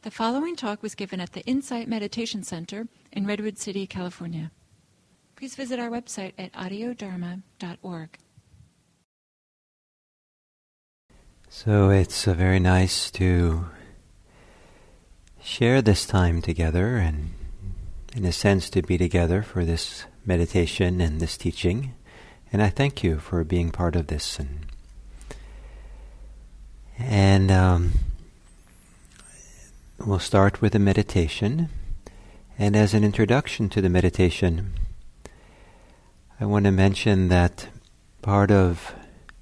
The following talk was given at the Insight Meditation Center in Redwood City, California. Please visit our website at audiodharma.org. So it's very nice to share this time together and, in a sense, to be together for this meditation and this teaching. And I thank you for being part of this. And we'll start with a meditation. And as an introduction to the meditation, I want to mention that part of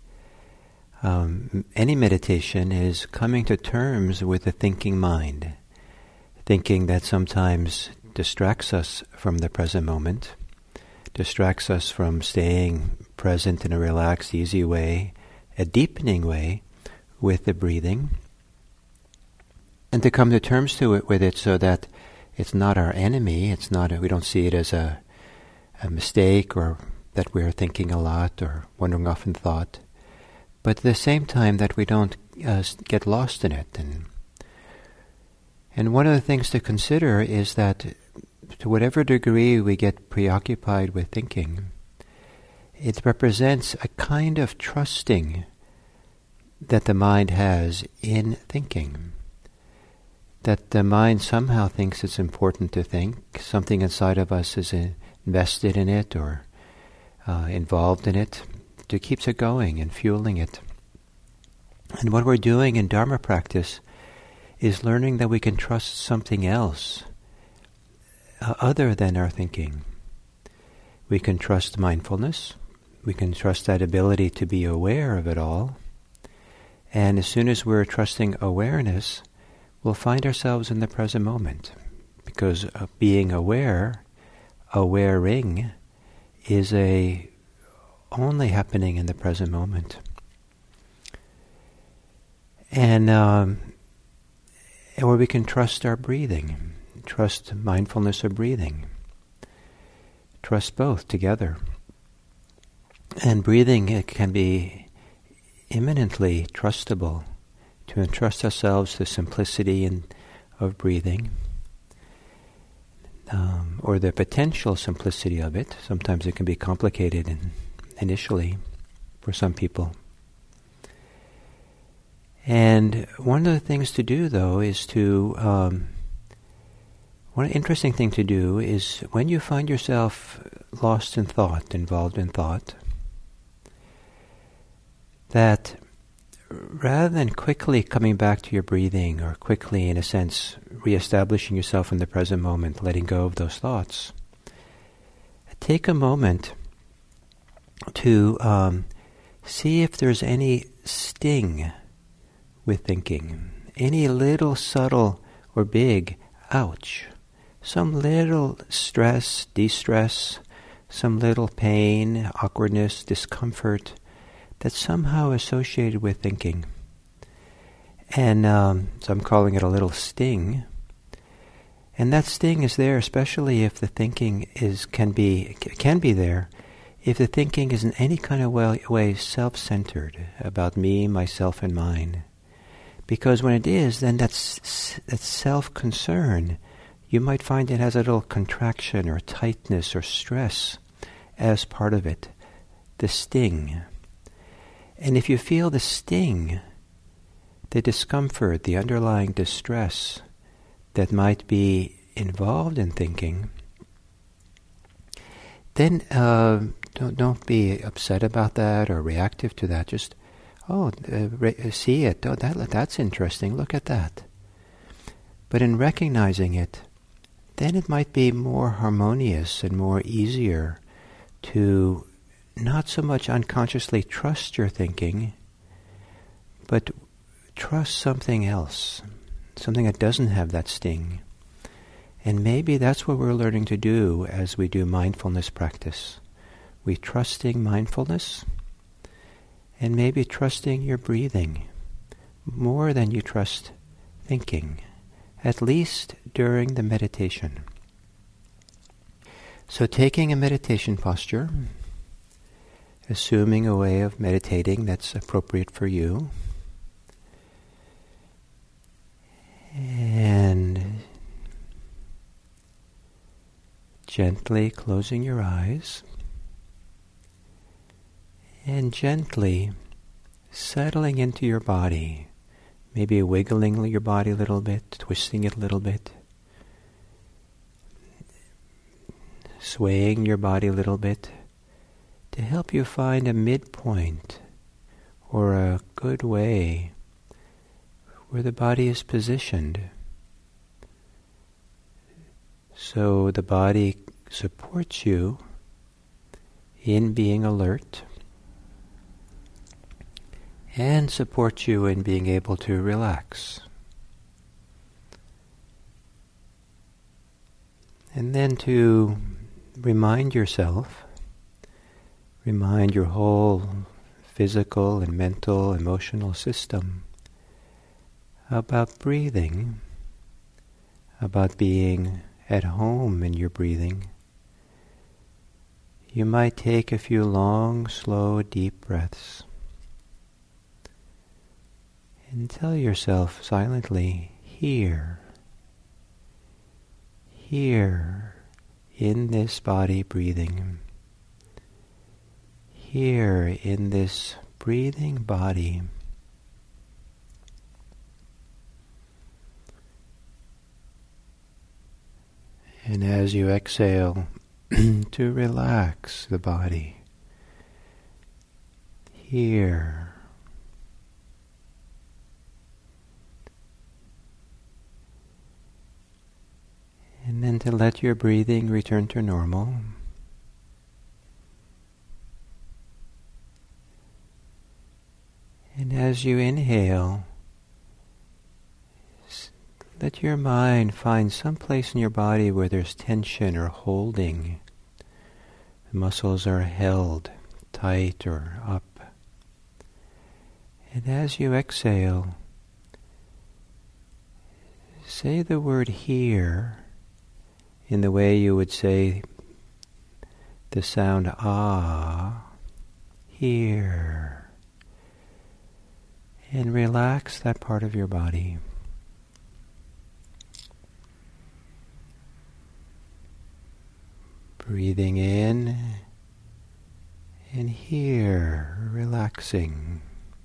any meditation is coming to terms with the thinking mind, thinking that sometimes distracts us from the present moment, distracts us from staying present in a relaxed, easy way, a deepening way with the breathing, and to come to terms with it so that it's not our enemy, we don't see it as a mistake or that we're thinking a lot or wandering off in thought, but at the same time that we don't get lost in it. And one of the things to consider is that to whatever degree we get preoccupied with thinking, it represents a kind of trusting that the mind has in thinking. That the mind somehow thinks it's important to think, something inside of us is invested in it or involved in it, it keeps it going and fueling it. And what we're doing in Dharma practice is learning that we can trust something else other than our thinking. We can trust mindfulness. We can trust that ability to be aware of it all. And as soon as we're trusting awareness, we'll find ourselves in the present moment. Because being aware, awaring, is only happening in the present moment. And where we can trust our breathing, trust mindfulness of breathing, trust both together. And breathing, it can be imminently trustable, to entrust ourselves to the simplicity of breathing, or the potential simplicity of it. Sometimes it can be complicated initially for some people. And one of the things to do, though, is one interesting thing to do is when you find yourself lost in thought, involved in thought, that rather than quickly coming back to your breathing or quickly, in a sense, reestablishing yourself in the present moment, letting go of those thoughts, take a moment to see if there's any sting with thinking, any little subtle or big ouch, some little stress, distress, some little pain, awkwardness, discomfort that's somehow associated with thinking. And so I'm calling it a little sting. And that sting is there especially if the thinking can be there if the thinking is in any kind of way self-centered about me, myself, and mine. Because when it is, then that's self-concern. You might find it has a little contraction or tightness or stress as part of it, the sting. And if you feel the sting, the discomfort, the underlying distress that might be involved in thinking, then don't be upset about that or reactive to that. Just, see it. Oh, that's interesting. Look at that. But in recognizing it, then it might be more harmonious and more easier to not so much unconsciously trust your thinking, but trust something else, something that doesn't have that sting. And maybe that's what we're learning to do as we do mindfulness practice. We're trusting mindfulness, and maybe trusting your breathing more than you trust thinking, at least during the meditation. So taking a meditation posture, assuming a way of meditating that's appropriate for you, and Gently closing your eyes and gently settling into your body, maybe wiggling your body a little bit, twisting it a little bit, swaying your body a little bit to help you find a midpoint or a good way where the body is positioned. So the body supports you in being alert and supports you in being able to relax. And then to remind yourself, remind your whole physical and mental, emotional system about breathing, about being at home in your breathing. You might take a few long, slow, deep breaths and tell yourself silently, here in this body breathing, here in this breathing body. And as you exhale, to relax the body. Here. And then to let your breathing return to normal. And as you inhale, let your mind find some place in your body where there's tension or holding. The muscles are held tight or up. And as you exhale, say the word here in the way you would say the sound ah, here. And relax that part of your body. Breathing in and here, relaxing.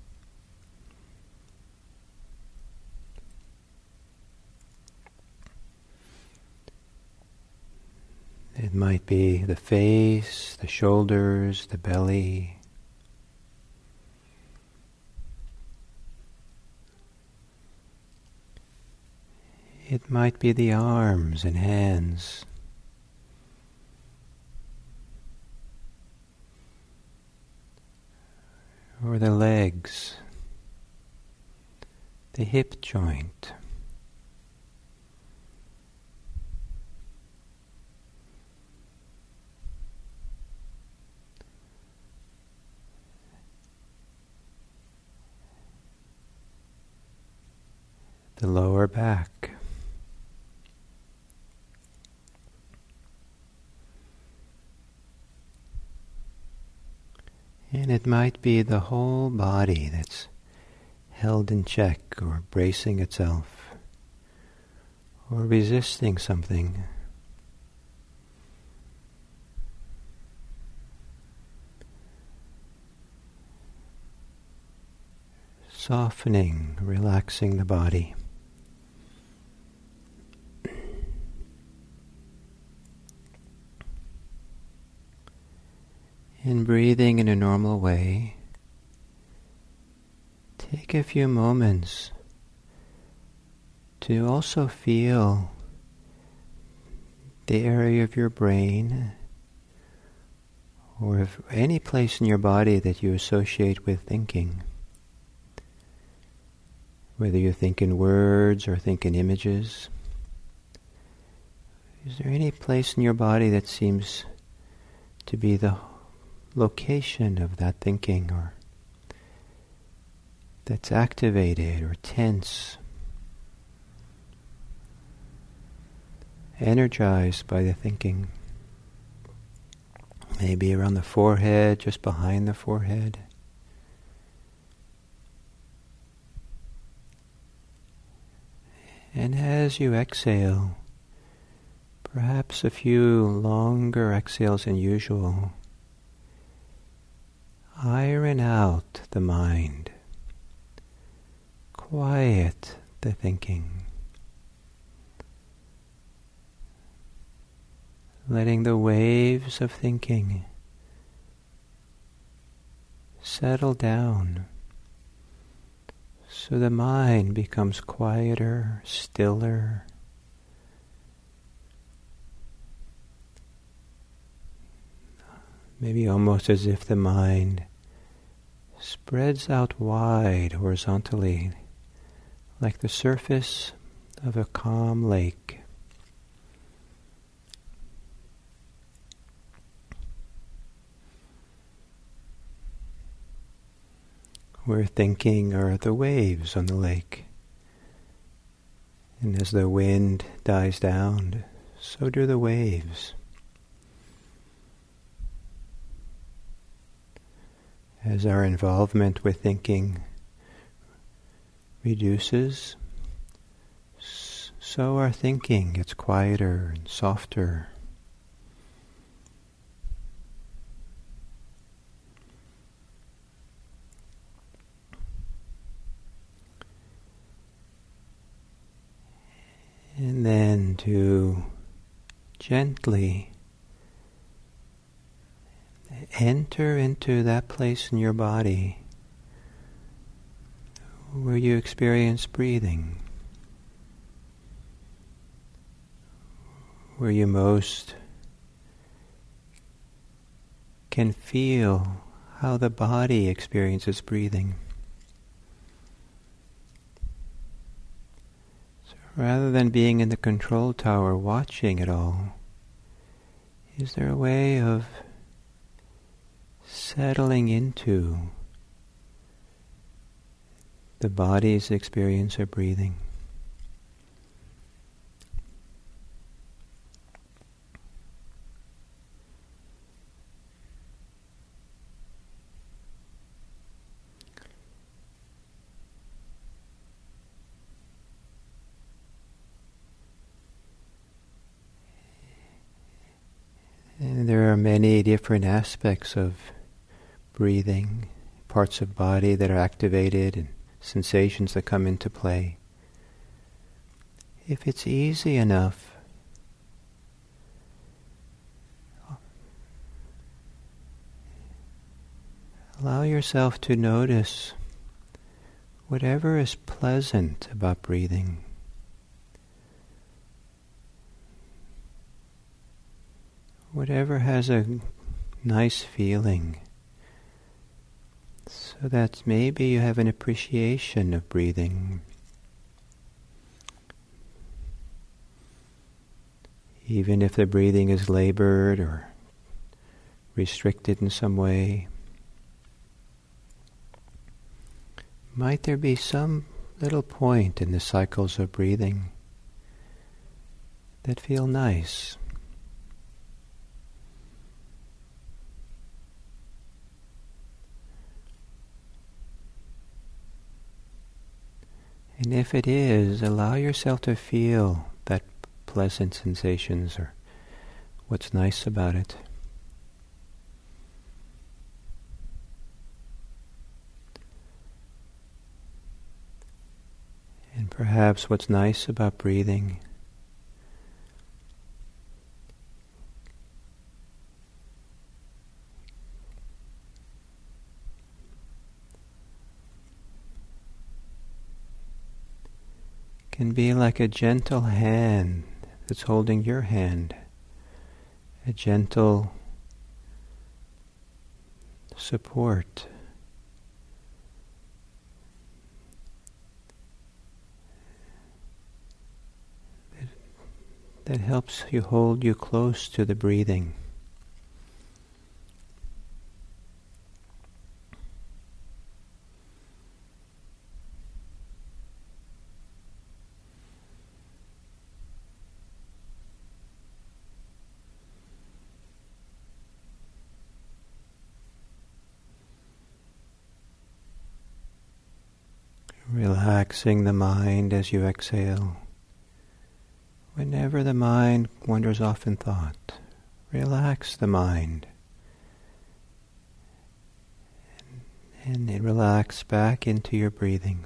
It might be the face, the shoulders, the belly. It might be the arms and hands. Or the legs, the hip joint. The lower back. And it might be the whole body that's held in check or bracing itself or resisting something. Softening, relaxing the body. In breathing in a normal way, take a few moments to also feel the area of your brain or if any place in your body that you associate with thinking. Whether you think in words or think in images. Is there any place in your body that seems to be the location of that thinking or that's activated or tense, energized by the thinking? Maybe around the forehead, just behind the forehead. And as you exhale, perhaps a few longer exhales than usual. Iron out the mind. Quiet the thinking. Letting the waves of thinking settle down so the mind becomes quieter, stiller. Maybe almost as if the mind spreads out wide horizontally, like the surface of a calm lake. Where thinking are the waves on the lake. And as the wind dies down, so do the waves. As our involvement with thinking reduces, so our thinking gets quieter and softer. And then to gently enter into that place in your body where you experience breathing, where you most can feel how the body experiences breathing. So rather than being in the control tower watching it all, is there a way of settling into the body's experience of breathing? And there are many different aspects of breathing, parts of body that are activated and sensations that come into play. If it's easy enough, allow yourself to notice whatever is pleasant about breathing. Whatever has a nice feeling, so that maybe you have an appreciation of breathing. Even if the breathing is labored or restricted in some way, might there be some little point in the cycles of breathing that feel nice? And if it is, allow yourself to feel that pleasant sensations or what's nice about it. And perhaps what's nice about breathing can be like a gentle hand that's holding your hand, a gentle support. That helps you hold you close to the breathing. Relaxing the mind as you exhale. whenever the mind wanders off in thought, relax the mind. And then relax back into your breathing.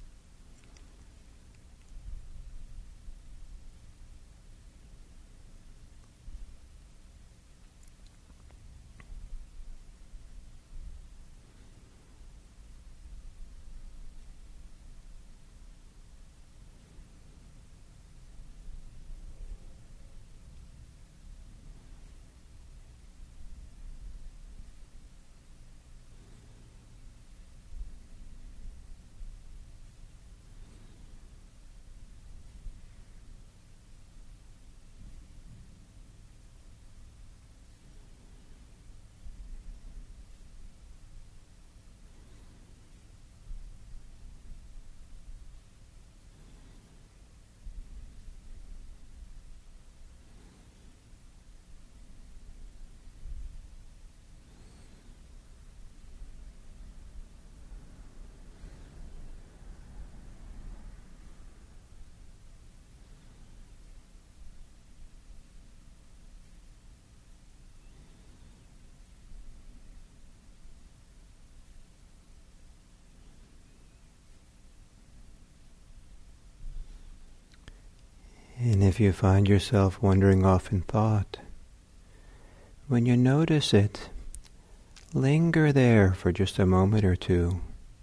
And if you find yourself wandering off in thought, when you notice it, linger there for just a moment or two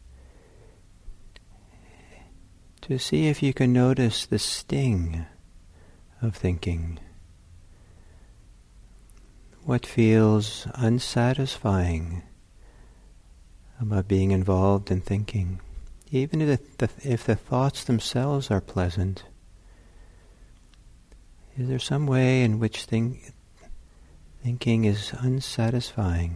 to see if you can notice the sting of thinking. What feels unsatisfying about being involved in thinking, even if the thoughts themselves are pleasant. Is there some way in which thinking is unsatisfying?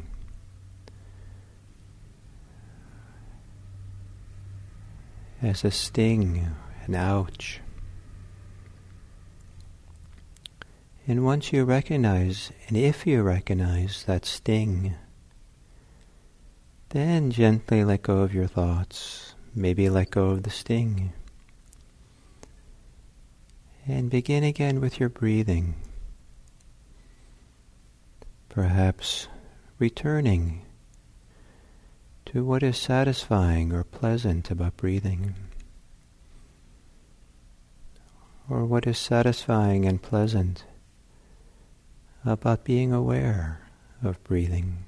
As a sting, an ouch. And once you recognize, and if you recognize that sting, then gently let go of your thoughts, maybe let go of the sting. And begin again with your breathing. Perhaps returning to what is satisfying or pleasant about breathing. Or what is satisfying and pleasant about being aware of breathing.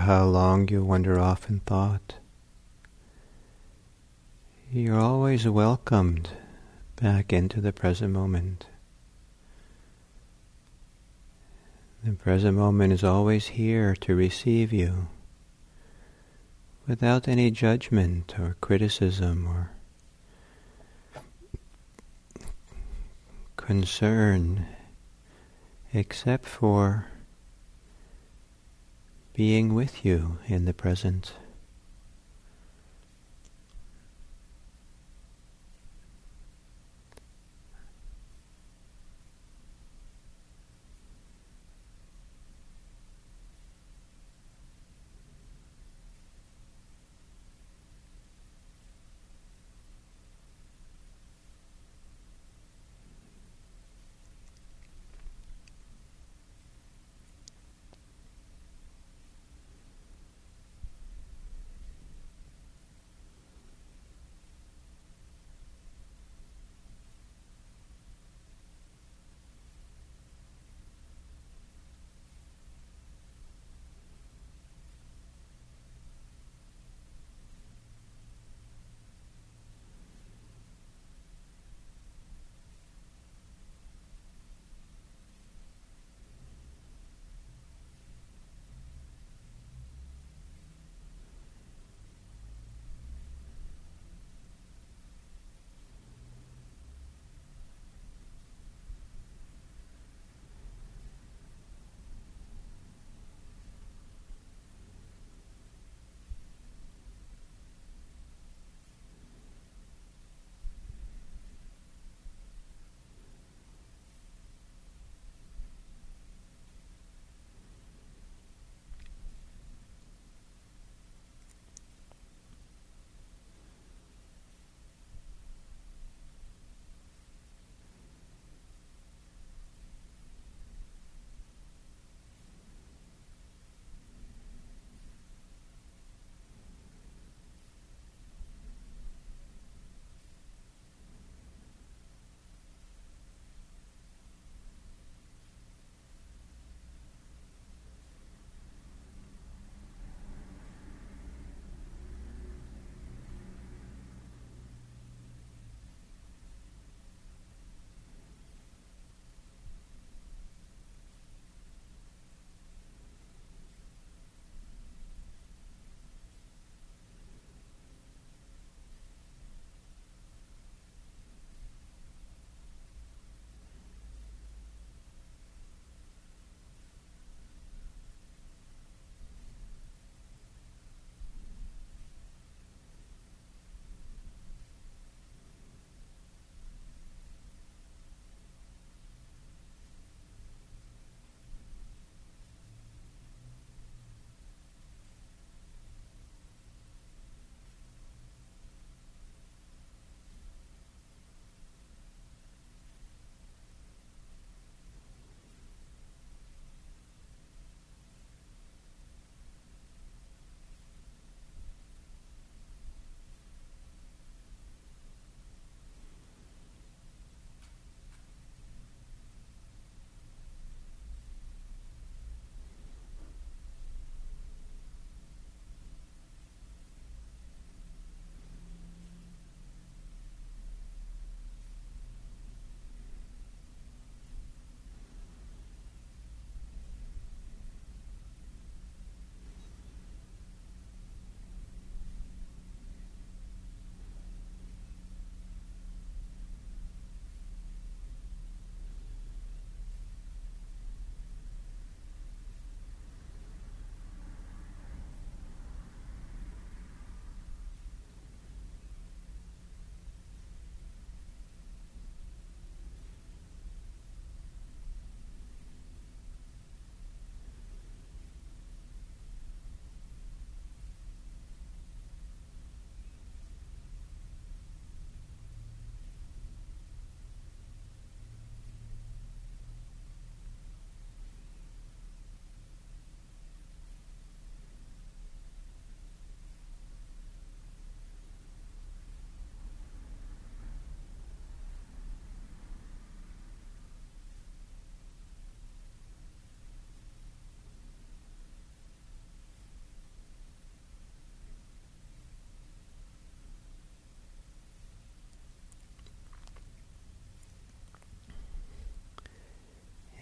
how long you wander off in thought. You're always welcomed back into the present moment. The present moment is always here to receive you, without any judgment or criticism or concern, except for being with you in the present.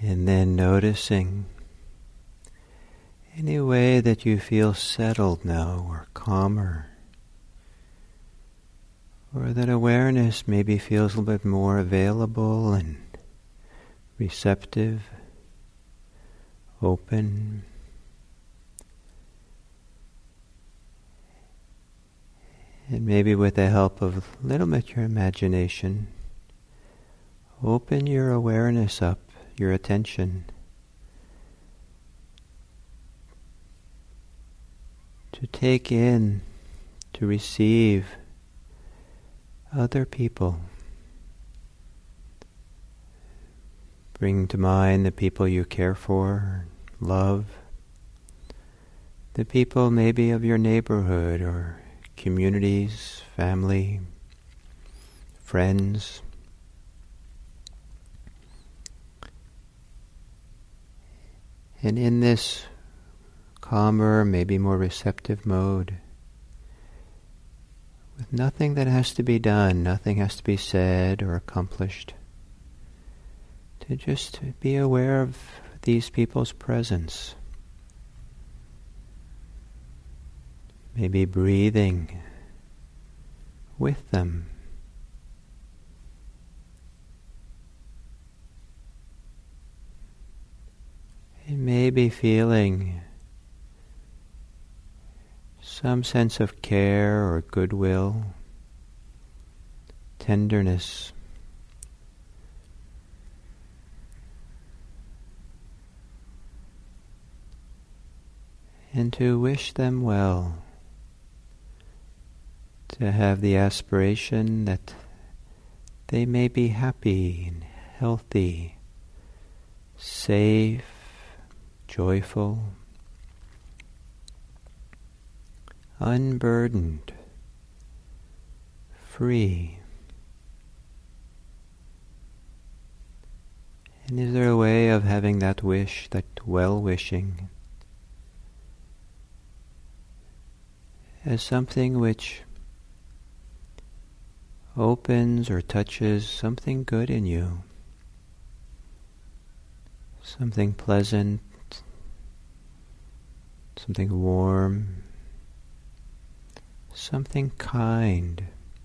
And then noticing any way that you feel settled now or calmer, or that awareness maybe feels a little bit more available and receptive, open. And maybe with the help of a little bit your imagination, open your awareness up, your attention, to take in, to receive other people. Bring to mind the people you care for, love, the people maybe of your neighborhood or communities, family, friends. And in this calmer, maybe more receptive mode, with nothing that has to be done, nothing has to be said or accomplished, to just be aware of these people's presence. Maybe breathing with them. And maybe feeling some sense of care or goodwill, tenderness. And to wish them well, to have the aspiration that they may be happy and healthy, safe, joyful, unburdened, free. And is there a way of having that wish, that well-wishing, as something which opens or touches something good in you, something pleasant, something warm, something kind.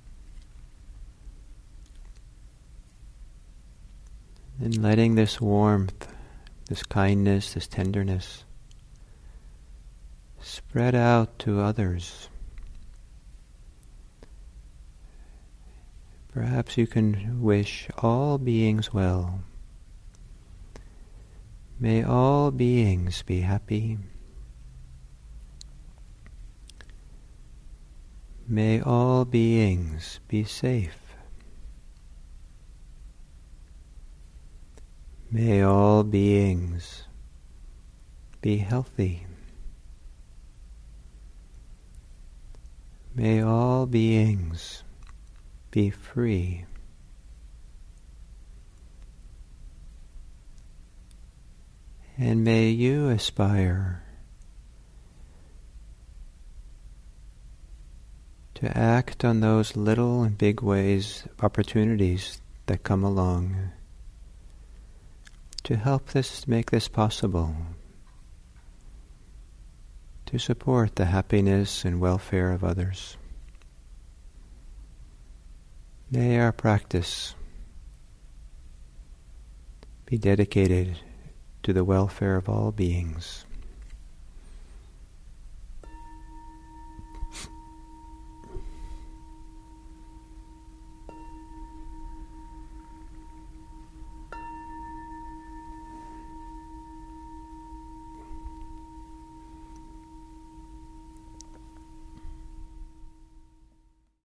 And letting this warmth, this kindness, this tenderness spread out to others. Perhaps you can wish all beings well. May all beings be happy. May all beings be safe. May all beings be healthy. May all beings be free. And may you aspire to act on those little and big ways, opportunities that come along, to help make this possible, to support the happiness and welfare of others. May our practice be dedicated to the welfare of all beings.